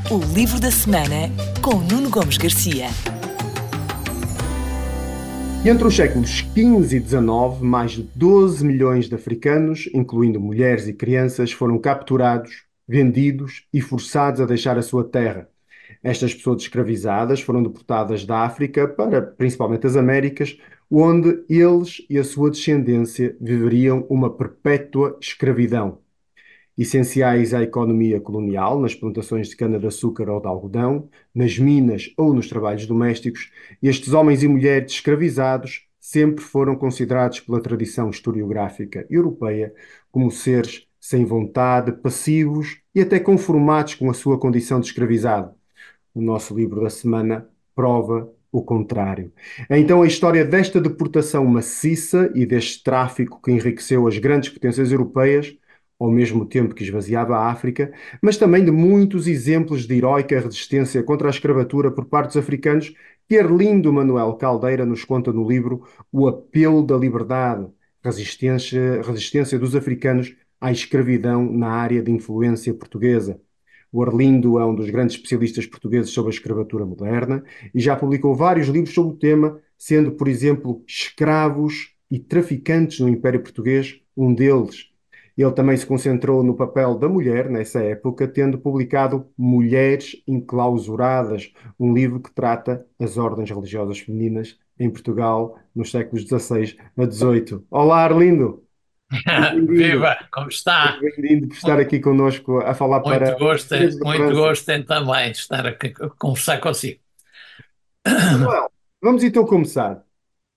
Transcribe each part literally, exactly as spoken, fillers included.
O livro da semana com Nuno Gomes Garcia. Entre os séculos quinze e dezanove, mais de doze milhões de africanos, incluindo mulheres e crianças, foram capturados, vendidos e forçados a deixar a sua terra. Estas pessoas escravizadas foram deportadas da África para principalmente as Américas, onde eles e a sua descendência viveriam uma perpétua escravidão. Essenciais à economia colonial, nas plantações de cana-de-açúcar ou de algodão, nas minas ou nos trabalhos domésticos, estes homens e mulheres escravizados sempre foram considerados pela tradição historiográfica europeia como seres sem vontade, passivos e até conformados com a sua condição de escravizado. O nosso livro da semana prova o contrário. É então a história desta deportação maciça e deste tráfico que enriqueceu as grandes potências europeias, ao mesmo tempo que esvaziava a África, mas também de muitos exemplos de heroica resistência contra a escravatura por parte dos africanos, que Arlindo Manuel Caldeira nos conta no livro O Apelo da Liberdade, resistência, resistência dos africanos à escravidão na área de influência portuguesa. O Arlindo é um dos grandes especialistas portugueses sobre a escravatura moderna e já publicou vários livros sobre o tema, sendo, por exemplo, Escravos e Traficantes no Império Português um deles. Ele também se concentrou no papel da mulher nessa época, tendo publicado Mulheres Enclausuradas, um livro que trata as ordens religiosas femininas em Portugal nos séculos dezasseis a dezoito. Olá, Arlindo! Bem-vindo! Viva, como está? Bem-vindo por estar aqui connosco a falar para Muito gosto, Portugueses de muito França. gosto em também estar aqui a conversar consigo. Manuel, vamos então começar.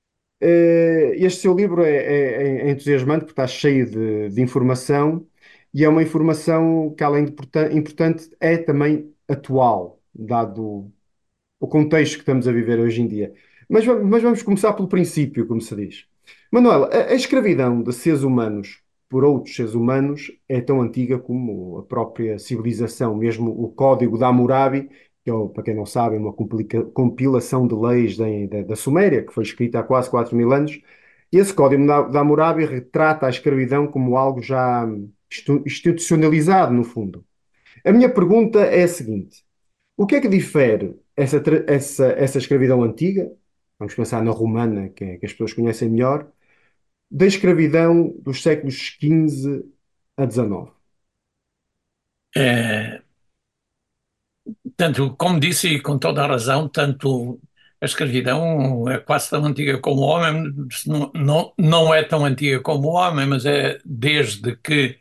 Eh, Este seu livro é, é- é entusiasmante porque está cheio de, de informação e é uma informação que, além de porta- importante, é também atual, dado o contexto que estamos a viver hoje em dia. Mas, va- mas vamos começar pelo princípio, como se diz. Manuel, a, a escravidão de seres humanos por outros seres humanos é tão antiga como a própria civilização, mesmo o Código de Hammurabi, que é, o- para quem não sabe, é uma complica- compilação de leis da, da, da Suméria, que foi escrita há quase quatro mil anos. E esse Código da- de Hammurabi retrata a escravidão como algo já institu- institucionalizado, no fundo. A minha pergunta é a seguinte: o que é que difere essa, tra- essa, essa escravidão antiga, vamos pensar na romana, que, é- que as pessoas conhecem melhor, da escravidão dos séculos quinze a dezanove? Eh, tanto, como disse, e com toda a razão, tanto a escravidão é quase tão antiga como o homem, se não, não, não é tão antiga como o homem, mas é desde que,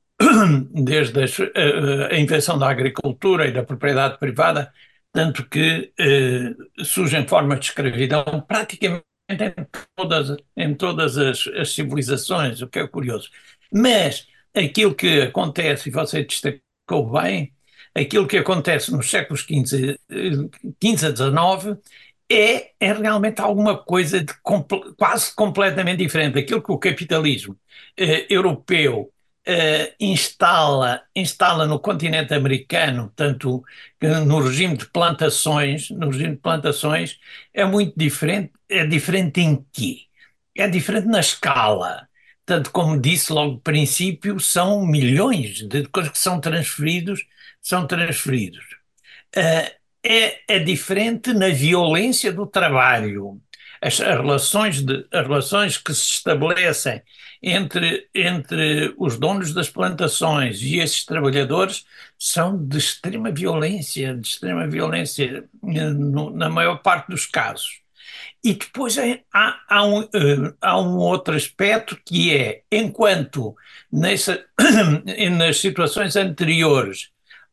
desde as- a, a invenção da agricultura e da propriedade privada, tanto que eh, surgem formas de escravidão praticamente em todas, em todas as, as civilizações, o que é curioso. Mas aquilo que acontece, e você destacou bem, aquilo que acontece nos séculos quinze, eh, quinze a dezanove é, é realmente alguma coisa de comple- quase completamente diferente. Aquilo que o capitalismo eh, europeu eh, instala, instala no continente americano, tanto que no regime de plantações, no regime de plantações, é muito diferente. É diferente em quê? É diferente na escala. Tanto como disse logo no princípio, são milhões de coisas que são transferidos, são transferidos. Eh, é, é diferente na violência do trabalho. As, as relações de, as relações que se estabelecem entre, entre os donos das plantações e esses trabalhadores são de extrema violência, de extrema violência, eh, no- na maior parte dos casos. E depois é- há, há um, eh, há um outro aspecto que é, enquanto nessa, nas situações anteriores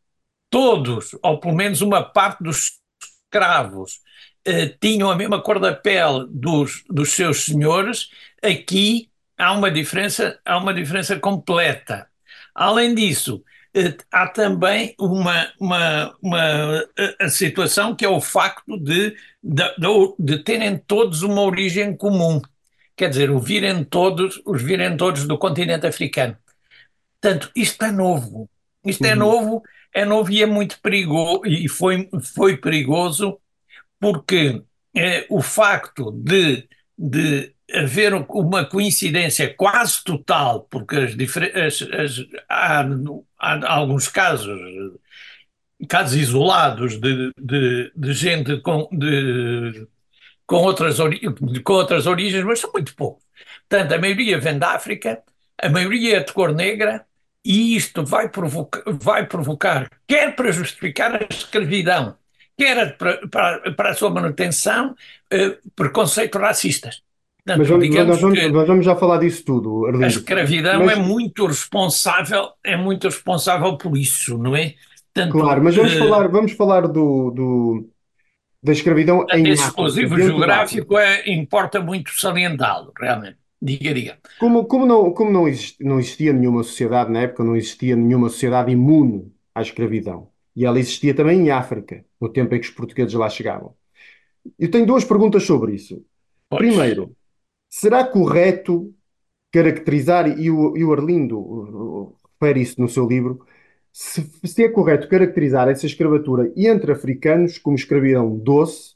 todos, ou pelo menos uma parte dos escravos, eh, tinham a mesma cor da pele dos, dos seus senhores, aqui há uma diferença, há uma diferença completa. Além disso, eh, há também uma, uma, uma eh, a situação que é o facto de, de, de, de terem todos uma origem comum. Quer dizer, o virem todos, os virem todos do continente africano. Portanto, isto é novo. Isto é Uhum, novo, é novo e é muito perigoso, e foi, foi perigoso porque eh, o facto de, de haver uma coincidência quase total, porque as, difer- as- as- há, há alguns casos casos isolados de, de, de gente com, de, com, outras ori- com outras origens, mas são muito poucos. Portanto, a maioria vem da África, a maioria é de cor negra, e isto vai provocar, vai provocar, quer para justificar a escravidão, quer para, para, para a sua manutenção, eh, preconceitos racistas. Mas Portanto, vamos, mas nós digamos vamos, que nós vamos já falar disso tudo, a Arlindo. escravidão é Mas, muito responsável, é muito responsável por isso, não é? claro, Tanto mas vamos eh, falar, vamos falar do, do- da escravidão em esse África, exclusivo dentro da África. geográfico é, importa muito salientá-lo, realmente. Diga, diga. Como, como não, como não exist- não existia nenhuma sociedade na época, não existia nenhuma sociedade imune à escravidão. E ela existia também em África, no tempo em que os portugueses lá chegavam. Eu tenho duas perguntas sobre isso. Pois, Primeiro, será correto caracterizar, e o, e o Arlindo uh, uh, refere isso no seu livro, se, se é correto caracterizar essa escravatura entre africanos como escravidão doce?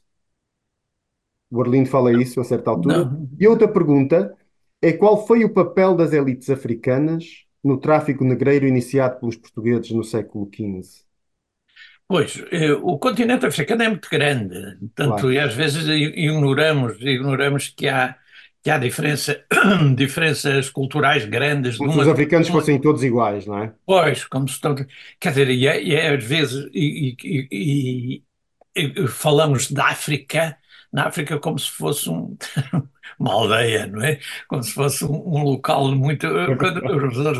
O Arlindo fala isso a certa altura. não. E a outra pergunta é qual foi o papel das elites africanas no tráfico negreiro iniciado pelos portugueses no século quinze? Pois, eh, o continente africano é muito grande, tanto Claro. e às vezes i- ignoramos, ignoramos que há, que há diferença, diferenças culturais grandes de Como se os uma, africanos fossem todos iguais, não é? pois, como se estão, quer dizer, e, é- e é às vezes, e, e- e- e- e falamos da África, na África como se fosse um, uma aldeia, não é? Como se fosse um, um local muito eh, É quando- verdade.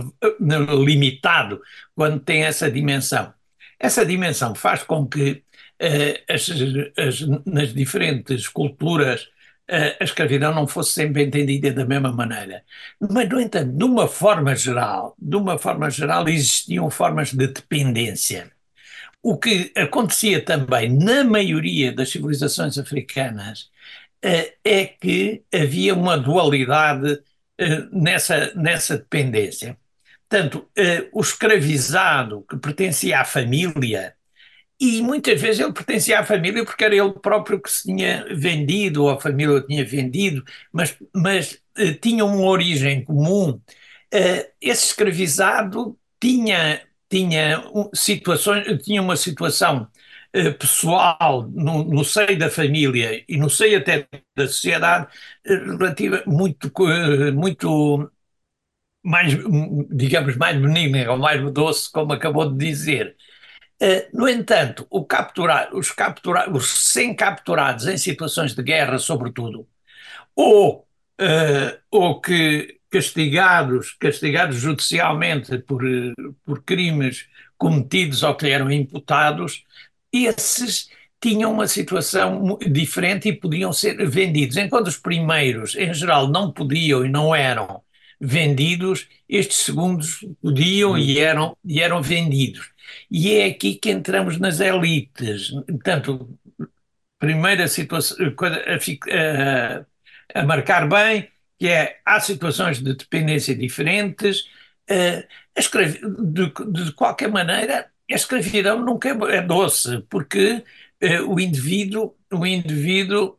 eh, limitado, quando tem essa dimensão. Essa dimensão faz com que eh, as- as- nas diferentes culturas eh, a escravidão não fosse sempre entendida da mesma maneira. Mas, no entanto, de uma forma geral, de uma forma geral, existiam formas de dependência. O que acontecia também na maioria das civilizações africanas eh, é que havia uma dualidade eh, nessa, nessa dependência. Portanto, eh, o escravizado que pertencia à família, e muitas vezes ele pertencia à família porque era ele próprio que se tinha vendido, ou a família o tinha vendido, mas, mas eh, tinha uma origem comum. Eh, esse escravizado tinha, tinha um- situações, tinha uma situação eh, pessoal no, no seio da família e no seio até da sociedade eh, relativa muito, co- eh, muito mais, hum, digamos, mais benigna ou mais doce, como acabou de dizer. Eh, no entanto, o capturar, os, captura, os recém-capturados em situações de guerra, sobretudo, ou, eh, ou que castigados, castigados judicialmente por, eh, por crimes cometidos ou que lhe eram imputados, esses tinham uma situação mu- diferente e podiam ser vendidos. Enquanto os primeiros, em geral, não podiam e não eram vendidos, estes segundos podiam e eram, e eram vendidos. E é aqui que entramos nas elites. Portanto, primeira situação, coisa a, fi- a- a marcar bem, que é, há situações de dependência diferentes. eh, a escravi- de, de qualquer maneira, a escravidão nunca é, é doce, porque eh, o indivíduo, o indivíduo,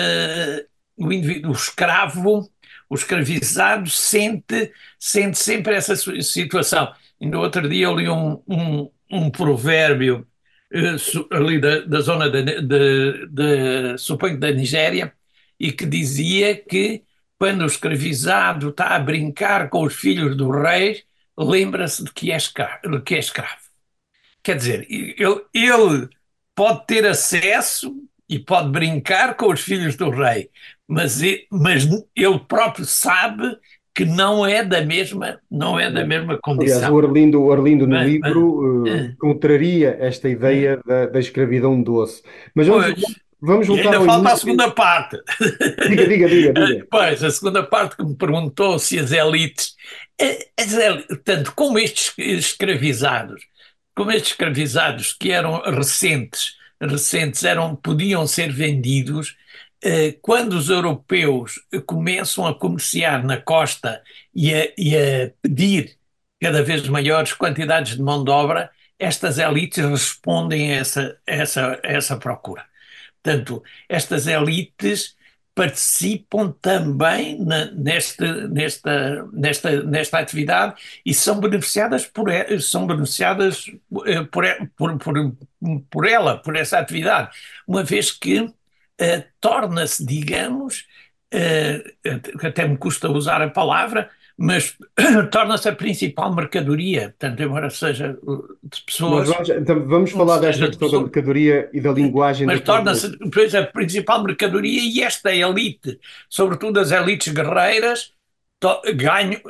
eh, o indivíduo, o escravo, o escravizado sente, sente sempre essa su- situação. Ainda outro dia eu li um, um, um provérbio eh, su- ali da, da zona de, de, de, suponho da Nigéria, e que dizia que quando o escravizado está a brincar com os filhos do rei, lembra-se de que é escravo, que é escravo. Quer dizer, ele, ele pode ter acesso e pode brincar com os filhos do rei, mas, e- mas ele próprio sabe que não é da mesma, não é da mesma Aliás, o condição. Arlindo, o Arlindo no Mas, mas, livro eh, eh, contraria esta eh, ideia da, da escravidão doce. Mas vamos, pois, vamos e voltar ainda ao falta a início. segunda parte. Diga, diga, diga, diga. Pois, a segunda parte que me perguntou se as elites, eh, as el- tanto como estes escravizados, como estes escravizados que eram recentes, recentes eram, podiam ser vendidos, eh, quando os europeus começam a comerciar na costa e a, e a pedir cada vez maiores quantidades de mão de obra, estas elites respondem a essa, a essa, a essa procura. Portanto, estas elites participam também na- nesta, nesta, nesta, nesta atividade e são beneficiadas por, e- são beneficiadas eh, por, e- por, por, por ela, por essa atividade, uma vez que eh, torna-se, digamos, eh, até me custa usar a palavra, mas torna-se a principal mercadoria, portanto, embora seja uh, de Nós pessoas, vamos, então, vamos não falar desta seja de questão da pessoas, mercadoria e da linguagem mas daqui a torna-se pouco. depois a principal mercadoria e esta elite, sobretudo as elites guerreiras, to- ganham,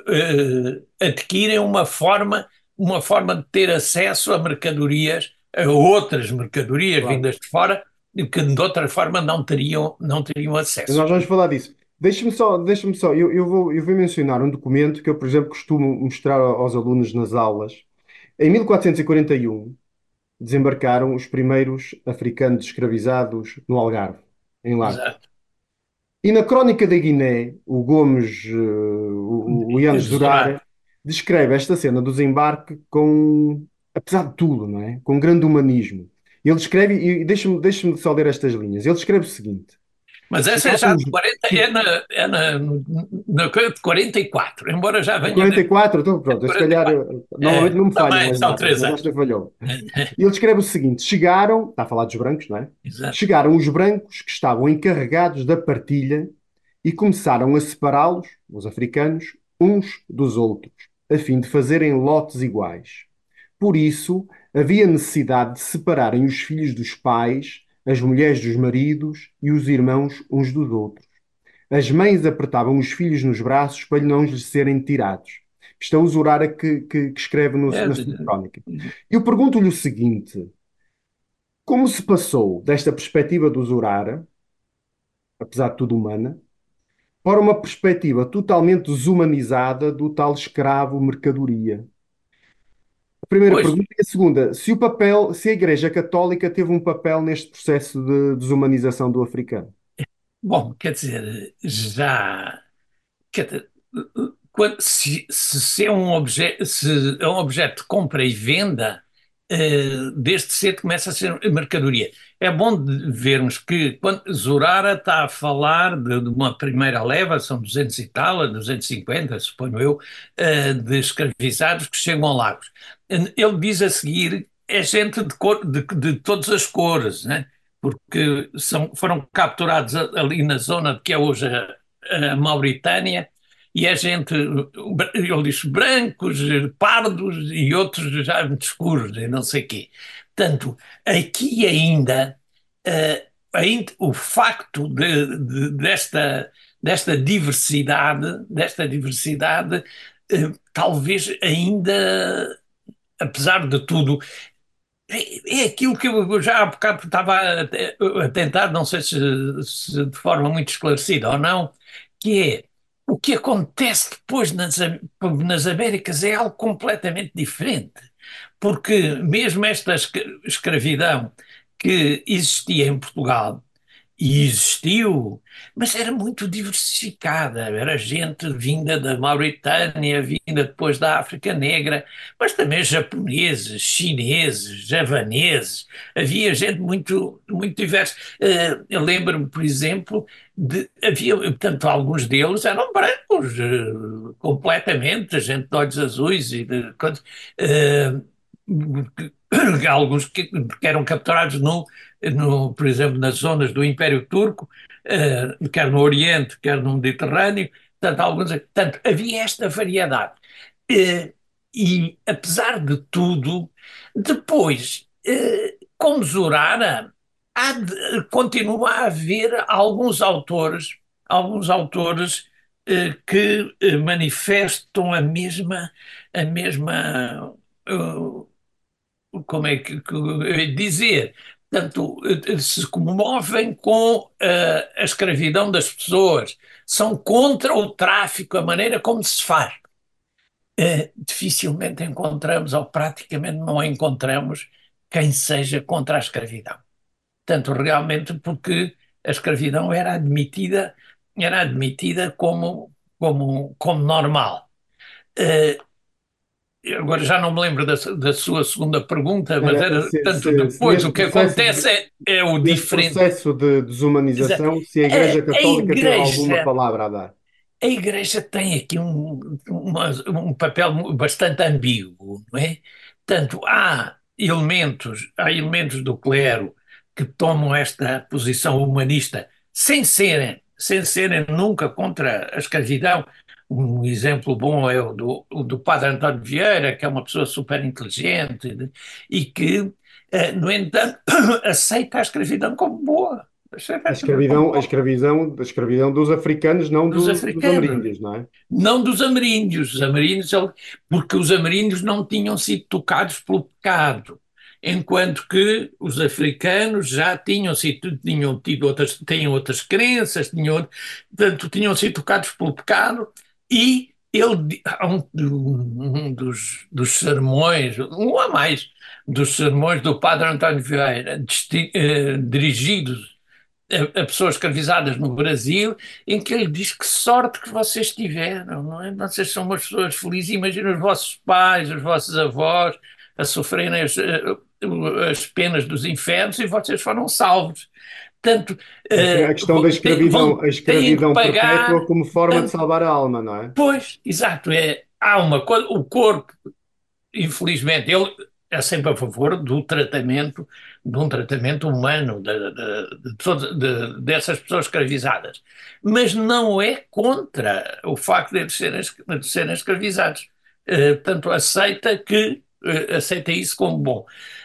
eh, adquirem uma forma, uma forma de ter acesso a mercadorias, a outras mercadorias Claro. vindas de fora, que de outra forma não teriam, não teriam acesso. Nós vamos falar disso. Deixa-me só, deixa-me só, eu, eu vou, eu vou mencionar um documento que eu, por exemplo, costumo mostrar aos alunos nas aulas. Em mil quatrocentos e quarenta e um, desembarcaram os primeiros africanos escravizados no Algarve, em Lagos. Exato. E na Crónica da Guiné, o Gomes, eh, o, o Yanes Exato. Durar, descreve esta cena do desembarque com, apesar de tudo, não é? Com grande humanismo. Ele escreve, e deixa-me deixa-me só ler estas linhas. Ele escreve o seguinte: Mas essa é chegaram já os, de quarenta, é na, é na, na coisa de quarenta e quatro, embora já de venha de quarenta e quatro, então pronto, eu se calhar, quarenta e quatro. eh, normalmente É, não me falham também as são datas, três mas anos. esta falhou. E ele escreve o seguinte: chegaram, está a falar dos brancos, não é? Exato. Chegaram os brancos que estavam encarregados da partilha e começaram a separá-los, os africanos, uns dos outros, a fim de fazerem lotes iguais. Por isso, havia necessidade de separarem os filhos dos pais, as mulheres dos maridos e os irmãos uns dos outros. As mães apertavam os filhos nos braços para não lhes serem tirados. Isto é o Zurara que, que, que escreve no- É, na sua crónica. Eu pergunto-lhe o seguinte: como se passou desta perspectiva do Zurara, apesar de tudo humana, para uma perspectiva totalmente desumanizada do tal escravo mercadoria? A primeira pois, pergunta e a segunda, se o papel, se a Igreja Católica teve um papel neste processo de desumanização do africano. bom, quer dizer, já. Quer dizer, quando- se, se, se é um objeto, se é um objeto de compra e venda, eh, desde cedo começa a ser mercadoria. É bom de vermos que quando Zurara está a falar de, de uma primeira leva, são duzentos e tal, duzentos e cinquenta, suponho eu, eh, de escravizados que chegam a Lagos. Ele diz a seguir, é gente de, cor, de, de todas as cores, né? Porque são, foram capturados ali na zona que é hoje a, a Mauritânia, e é gente, ele diz brancos, pardos e outros já muito escuros, e não sei o quê. Portanto, aqui ainda, eh, ainda o facto de, de- desta, desta diversidade, desta diversidade, eh, talvez ainda, apesar de tudo, é, é aquilo que eu já há bocado estava a, a tentar, não sei se, se de forma muito esclarecida ou não, que é o que acontece depois nas, Am- nas Américas é algo completamente diferente. Porque mesmo esta esca- escravidão que existia em Portugal, e existiu, mas era muito diversificada. Era gente vinda da Mauritânia, vinda depois da África Negra, mas também japoneses, chineses, javaneses. Havia gente muito, muito diversa. Eh, eu lembro-me, por exemplo, de havia, portanto, alguns deles eram brancos, eh, completamente, gente de olhos azuis e de, coisas, eh, alguns que, que eram capturados no no, por exemplo, nas zonas do Império Turco, eh, quer no Oriente, quer no Mediterrâneo, portanto, alguns, portanto, havia esta variedade. Eh, e, apesar de tudo, depois, eh, como Zurara, há de- continua a haver alguns autores, alguns autores eh, que eh, manifestam a mesma, a mesma eh, como é que, que eu ia dizer, portanto, eh, se comovem com eh, a escravidão das pessoas, são contra o tráfico, a maneira como se faz. Eh, dificilmente encontramos, ou praticamente não encontramos, quem seja contra a escravidão. Portanto, realmente porque a escravidão era admitida, era admitida como, como, como normal. Eh, agora já não me lembro da, da sua segunda pergunta, mas Era era, se, tanto se- se depois neste o que processo de, acontece é, é o neste diferente. processo de Exa- desumanização, se a A, Igreja a Católica teve alguma igreja, palavra a dar. a igreja tem aqui um, uma- um papel bastante ambíguo, não é? Tanto há elementos, há elementos do clero que tomam esta posição humanista sem serem, sem serem nunca contra a escravidão. Um exemplo bom é o do, o do padre António Vieira, que é uma pessoa super inteligente e que, eh, no entanto, aceita a escravidão como boa. Aceita A a escravidão como escravidão, a boa escravidão, a escravidão dos africanos, não dos do- dos africanos. ameríndios, não é? Não dos ameríndios, os ameríndios, ele- porque os ameríndios não tinham sido tocados pelo pecado, enquanto que os africanos já tinham sido, tinham tido outras, tinham outras crenças, tinham, portanto, tinham sido tocados pelo pecado, e ele, di- há um, um dos, dos sermões, um a mais, dos sermões do padre António Vieira, desti- eh, dirigidos a, a pessoas escravizadas no Brasil, em que ele diz que sorte que vocês tiveram, não é? Vocês são umas pessoas felizes. Imagina os vossos pais, os vossos avós a sofrerem as, eh, as penas dos infernos e vocês foram salvos. Portanto, A, que- a eh, questão da vão, têm, escravidão, vão- a têm que escravidão perpétua pagar. como forma de Tanto, salvar a alma, não é? pois, exato, é, há uma coisa, o corpo infelizmente, ele é sempre a favor do tratamento, de um tratamento humano de, de- de pessoas- de- dessas pessoas escravizadas, mas não é contra o facto de eles serem, de serem escravizados. Eh, portanto, aceita que eh, aceita isso como bom.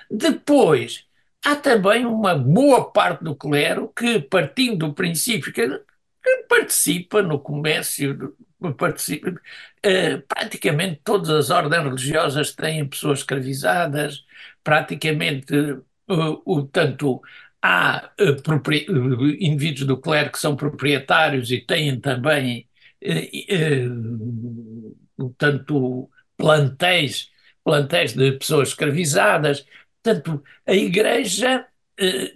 Depois, há também uma boa parte do clero que, partindo do princípio que participa no comércio, participa, eh, praticamente todas as ordens religiosas têm pessoas escravizadas, praticamente, o, o- tanto há eh, propri- eh, indivíduos do clero que são proprietários e têm também, eh, eh, tanto plantéis, plantéis de pessoas escravizadas. Portanto, a Igreja eh,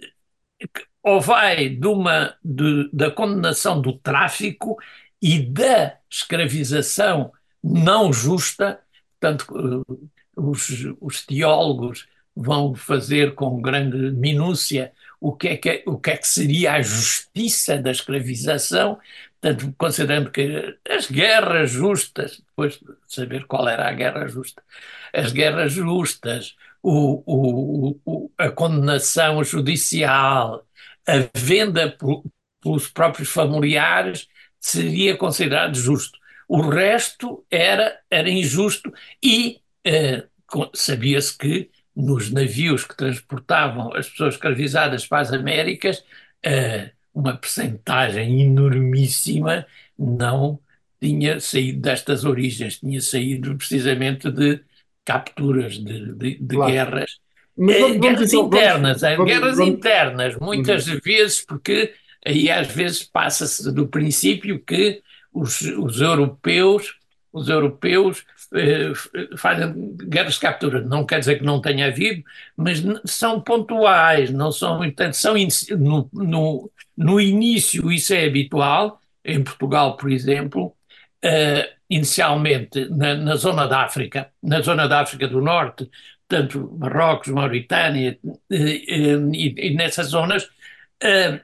ou vai de uma, de- da condenação do tráfico e da escravização não justa, portanto, eh, os, os teólogos vão fazer com grande minúcia o que é que, o que é que seria a justiça da escravização, portanto, considerando que as guerras justas, depois de saber qual era a guerra justa, as guerras justas, o, o, o, a condenação judicial, a venda por, pelos próprios familiares seria considerado justo. O resto era, era injusto e eh, sabia-se que nos navios que transportavam as pessoas escravizadas para as Américas, eh, uma percentagem enormíssima não tinha saído destas origens, tinha saído precisamente de capturas, de, de, de Claro. guerras. Mas Eh, vamos, vamos guerras então, vamos, internas, eh, vamos, guerras vamos. internas, muitas Uhum. vezes, porque aí às vezes passa-se do princípio que os, os europeus, os europeus eh, fazem guerras de captura. Não quer dizer que não tenha havido, mas são pontuais, não são, portanto, são no, no, no início isso é habitual, em Portugal, por exemplo, eh, inicialmente na, na zona da África, na zona da África do Norte, tanto Marrocos, Mauritânia, eh, eh, e, e nessas zonas, eh,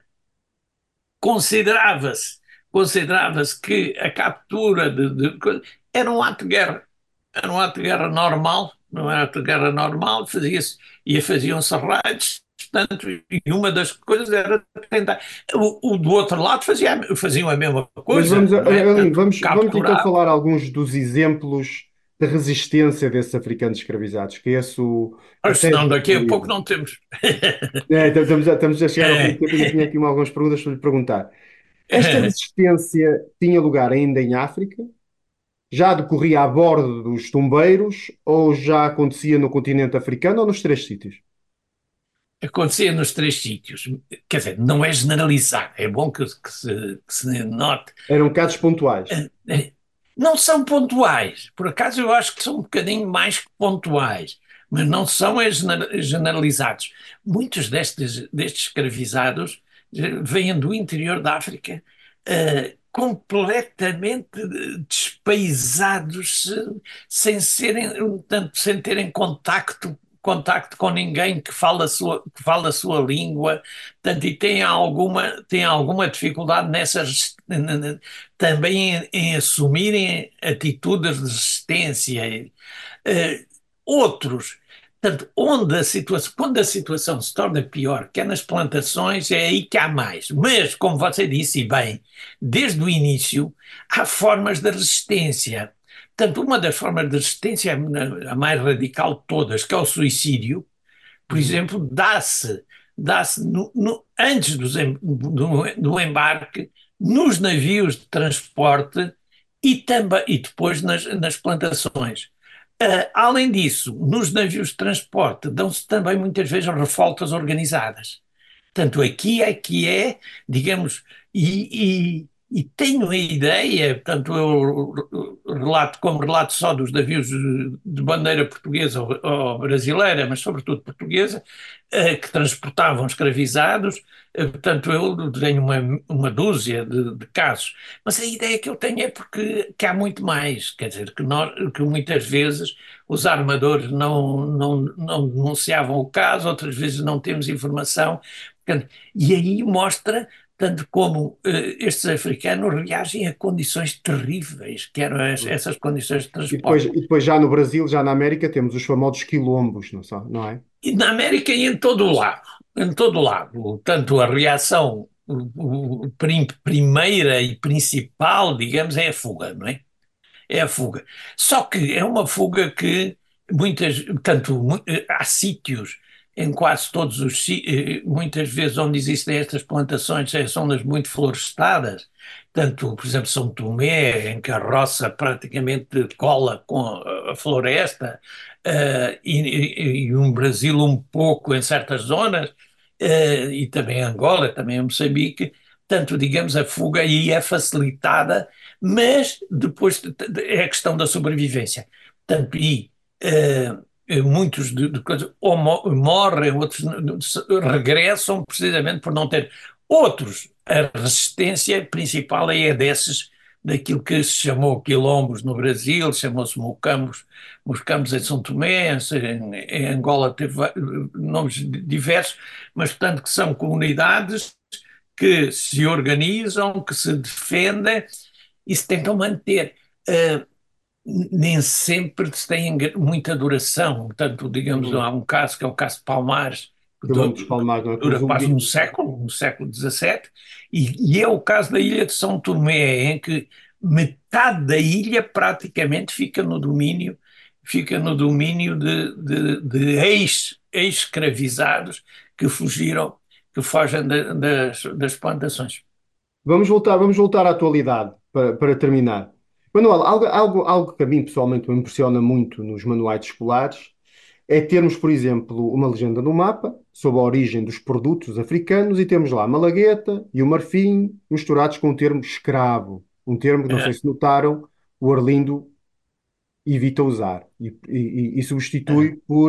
considerava-se considerava-se que a captura de, de, era um ato de guerra, era um ato de guerra normal, não era um ato de guerra normal, fazia-se e faziam-se raids, portanto, e uma das coisas era tentar. O, o do outro lado fazia, faziam a mesma Mas coisa, vamos, não é? Aline, Portanto, vamos, vamos então capturavam. falar alguns dos exemplos de resistência desses africanos escravizados, que é esse o, a tese Senão do daqui seu a pouco livro. não temos. É, então estamos a, estamos a chegar ao fim do tempo e ainda tinha aqui algumas perguntas para lhe perguntar. Esta resistência tinha lugar ainda em África? Já decorria a bordo dos tumbeiros ou já acontecia no continente africano ou nos três sítios? Acontecia nos três sítios. Quer dizer, não é generalizado. É bom que, que se, que se note. Eram casos pontuais. Eh, eh, Não são pontuais. Por acaso eu acho que são um bocadinho mais que pontuais, mas não são é gener- generalizados. Muitos destes, destes escravizados eh, vêm do interior da África, eh, completamente despaisados, sem serem, tanto sem terem contacto, contacto com ninguém que fala a sua, que fala a sua língua, portanto, e têm alguma, têm alguma dificuldade nessas, também em, em assumirem atitudes de resistência. Eh, outros, portanto, onde a situação, quando a situação se torna pior, que é nas plantações, é aí que há mais. Mas, como você disse, e bem, desde o início, há formas de resistência. Portanto, uma das formas de resistência, é a mais radical de todas, que é o suicídio, por Uhum. exemplo, dá-se dá-se no, no, antes dos, do, do embarque, nos navios de transporte e, também, e depois nas, nas plantações. Uh, além disso, nos navios de transporte dão-se também muitas vezes revoltas organizadas. Portanto, aqui é que é, digamos, e, e, e tenho a ideia, portanto, eu relato como relato só dos navios de bandeira portuguesa ou, ou brasileira, mas sobretudo portuguesa, eh, que transportavam escravizados, eh, portanto, eu tenho uma, uma dúzia de, de casos, mas a ideia que eu tenho é porque que há muito mais, quer dizer, que, nós, que muitas vezes os armadores não, não, não denunciavam o caso, outras vezes não temos informação. Portanto, e aí mostra tanto como eh, estes africanos reagem a condições terríveis, que eram as- essas condições de E depois, transporte. e depois já no Brasil, já na América, temos os famosos quilombos, não, só, não é? E na América e em todo o lado, em todo o lado, tanto a reação o- o- prim- primeira e principal, digamos, é a fuga, não é? É a fuga. Só que é uma fuga que muitas, tanto mu- eh, há sítios em quase todos os sí- eh, muitas vezes onde existem estas plantações, eh, são zonas muito florestadas, tanto, por exemplo, São Tomé, em que a roça praticamente cola com a a floresta, eh, e, e, e um Brasil um pouco em certas zonas, eh, e também Angola, também Moçambique, tanto, digamos, a fuga aí é facilitada, mas depois é a questão da sobrevivência. Portanto, e eh, muitos de, de coisas ou mo- morrem, outros regressam precisamente por não ter. Outros, a resistência principal é desses, daquilo que se chamou quilombos no Brasil, chamou-se mocambos, mocambos em São Tomé, em, em Angola teve nomes diversos, mas portanto que são comunidades que se organizam, que se defendem e se tentam manter. Uh, nem sempre se tem muita duração. Portanto, digamos, Uhum. há um caso que é o caso de Palmares, que Quilómetros Palmares, não é? Que dura resulta. quase um século, um século dezassete, e, e é o caso da ilha de São Tomé, em que metade da ilha praticamente fica no domínio, fica no domínio de, de, de ex, ex-escravizados que fugiram, que fogem da- das, das plantações. Vamos voltar, vamos voltar à atualidade para, para terminar. Manuel, algo, algo, algo que a mim pessoalmente me impressiona muito nos manuais escolares é termos, por exemplo, uma legenda no mapa sobre a origem dos produtos africanos e temos lá a malagueta e o marfim misturados com o termo escravo, um termo que não É, sei se notaram, o Arlindo evita usar e, e- e é. substitui por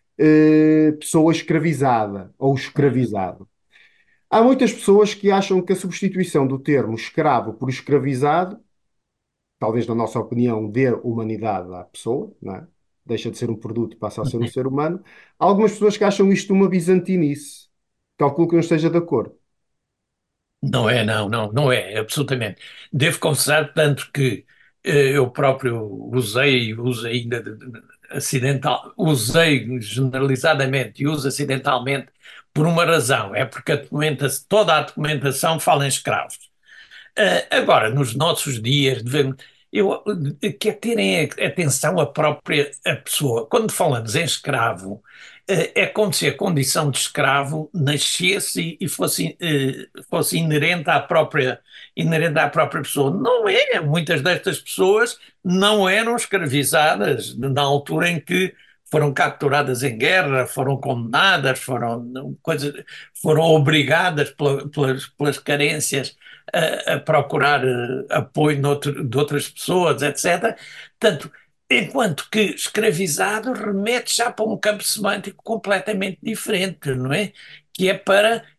eh, pessoa escravizada ou escravizado. Há muitas pessoas que acham que a substituição do termo escravo por escravizado, talvez na nossa opinião, dê humanidade à pessoa, não é? Deixa de ser um produto e passa a ser um ser humano. Há algumas pessoas que acham isto uma bizantinice. Calculo que não esteja de acordo. Não é, não, não, não é, absolutamente. Devo confessar, tanto que eh, eu próprio usei, uso ainda de- de- acidental, usei generalizadamente e uso acidentalmente por uma razão, é porque a documentação, toda a documentação fala em escravos. Uh, agora, nos nossos dias, devemos, eu, uh, quer terem atenção à própria a pessoa. Quando falamos em escravo, uh, é como se a condição de escravo nascesse e, e fosse, uh, fosse inerente à própria, inerente à própria pessoa. Não é. Muitas destas pessoas não eram escravizadas na altura em que foram capturadas em guerra, foram condenadas, foram, coisas, foram obrigadas pela- pelas, pelas carências a, a procurar eh, apoio noutro- de outras pessoas, etcétera. Portanto, enquanto que escravizado remete já para um campo semântico completamente diferente, não é? Que é para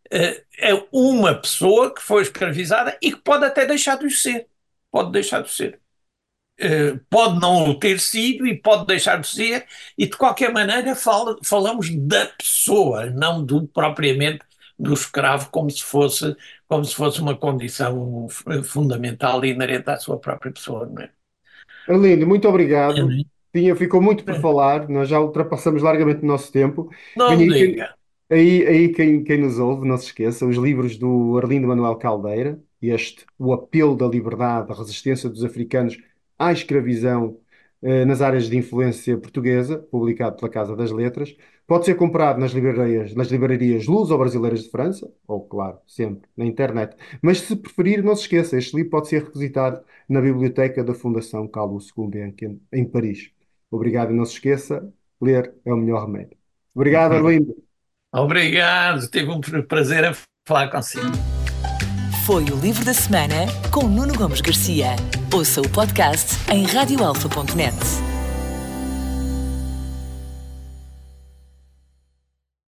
eh, é uma pessoa que foi escravizada e que pode até deixar de o ser. Pode deixar de ser. Eh, pode não o ter sido e pode deixar de ser, e de qualquer maneira fala- falamos da pessoa, não do propriamente do escravo, como se fosse, como se fosse uma condição fu- fundamental e inerente à sua própria pessoa, não é? Arlindo, muito É, obrigado. não Tinha, ficou muito por é? falar, nós já ultrapassamos largamente o nosso tempo. Bem, Não aí, quem, diga. aí, aí quem, quem nos ouve, não se esqueça, os livros do Arlindo Manuel Caldeira, este, O Apelo da Liberdade, a Resistência dos Africanos à Escravidão eh, nas áreas de influência portuguesa, publicado pela Casa das Letras. Pode ser comprado nas livrarias, nas livrarias luso-brasileiras de França, ou, claro, sempre na internet. Mas se preferir, não se esqueça, este livro pode ser requisitado na biblioteca da Fundação Carlos Gulbenkian, em Paris. Obrigado e não se esqueça, ler é o melhor remédio. Obrigado, Arlindo. Obrigado, tive um prazer em falar consigo. Foi o Livro da Semana com Nuno Gomes Garcia. Ouça o podcast em radioalfa ponto net.